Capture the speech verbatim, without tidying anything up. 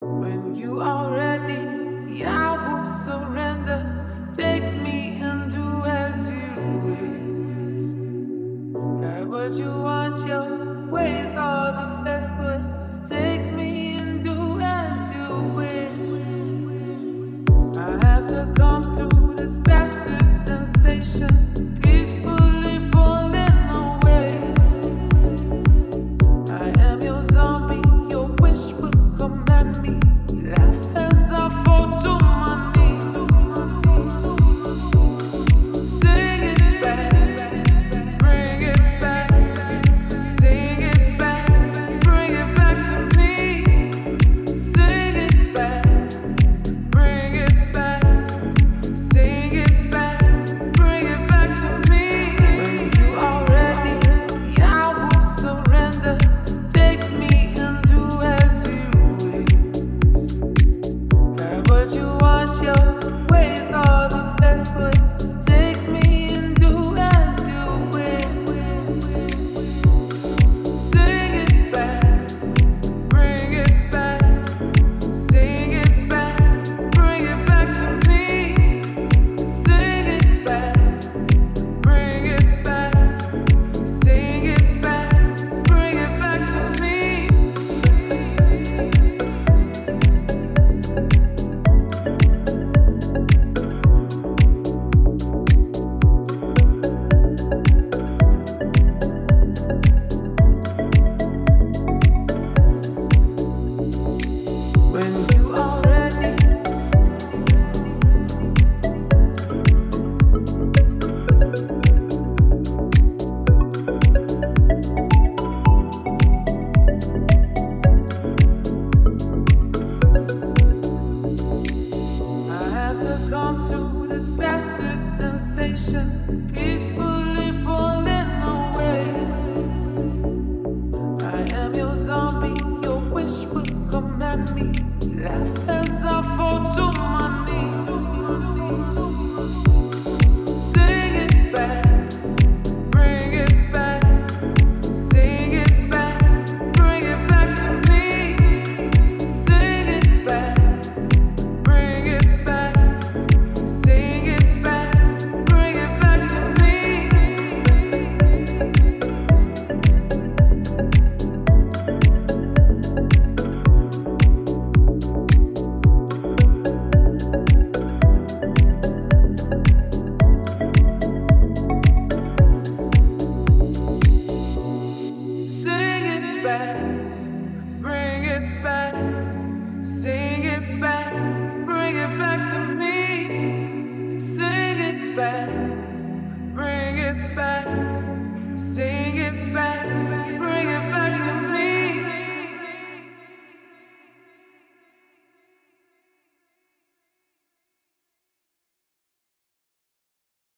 When you are ready, I will surrender. Take me and do as you wish. Got what you want, your ways are the best ways. Take me and do as you wish. I have succumbed to this passive sensation, peacefully falling away. I am your zombie, your wish will command me. Laugh as I fall to my knees. Sing it back, bring it back. Sing it back, bring it back to me. Sing it back, bring it back. Sing it back, bring it back to me. When you are ready, I will surrender. Take me and do as you wish. Got what you want, your ways are the best ways. Take me and do as you wish. Sing it back, bring it back. Sing it back, bring it back to me. Sing it back, bring it back. Sing it back, bring it back to me. When you are ready, I have succumbed to this passive sensation, peacefully falling away. I am your zombie, your wish will command me. Laugh as I fall to my knees. Sing it back, bring it back. Sing it back, bring it back to me. Sing it back, bring it back. Sing it back, bring it back to me. Sing it back, bring it back. Sing it back, bring it back to me. Sing it back, bring it back.